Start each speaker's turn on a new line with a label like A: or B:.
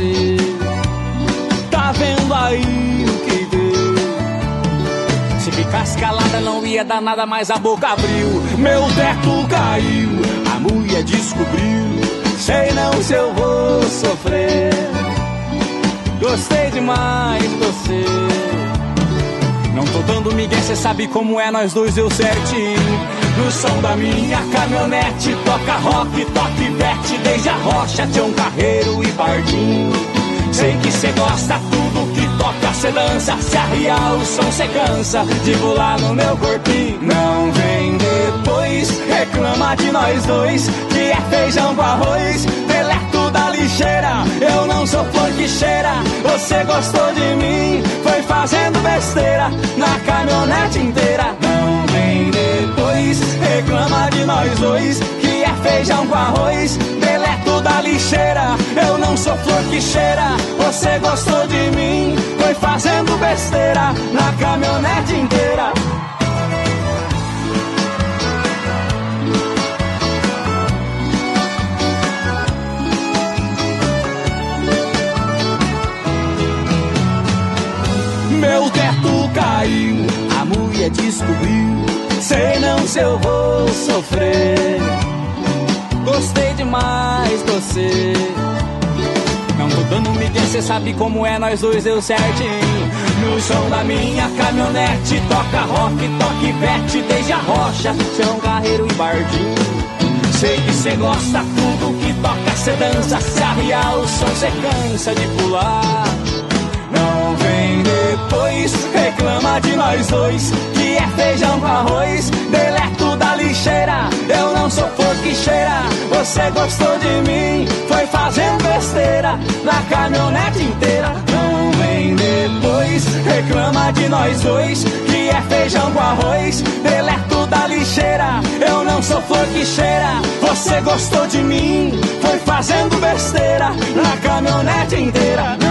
A: você. Tá vendo aí o que deu? Se ficasse calada não ia dar nada, mas a boca abriu. Meu teto caiu, a mulher descobriu. Sei não se eu vou sofrer. Gostei demais de você. Não tô dando migué, cê sabe como é, nós dois deu certinho. No som da minha caminhonete, toca rock, toca Ivete, desde a Rocha, Tião Carreiro e Pardinho. Sei que cê gosta tudo que toca, cê dança, se arriar o som cê cansa de pular no meu corpinho. Não vem depois, reclama de nós dois, que é feijão com arroz, deleto da lixeira. Eu não sou flor que cheira, você gostou de mim, foi fazendo besteira na caminhonete inteira. Não vem depois, reclama de nós dois, que é feijão com arroz, deleto da lixeira. Eu não sou flor que cheira, você gostou de mim, foi fazendo besteira na caminhonete inteira. Meu teto caiu, a mulher descobriu. Sei não se eu vou sofrer. Gostei demais de você. Não tô dando migué, cê sabe como é, nós dois deu certinho. No som da minha caminhonete, toca rock, toca Ivete, desde a Rocha, Tião Carreiro e Pardinho. Sei que cê gosta tudo que toca, cê dança, se arriar o som cê cansa de pular. Não vem depois, reclama de nós dois, que é feijão com arroz, deleto da lixeira. Eu não sou flor que cheira, você gostou de mim, foi fazendo besteira na caminhonete inteira. Não vem depois, reclama de nós dois, que é feijão com arroz, deleto da lixeira. Eu não sou flor que cheira, você gostou de mim, foi fazendo besteira na caminhonete inteira.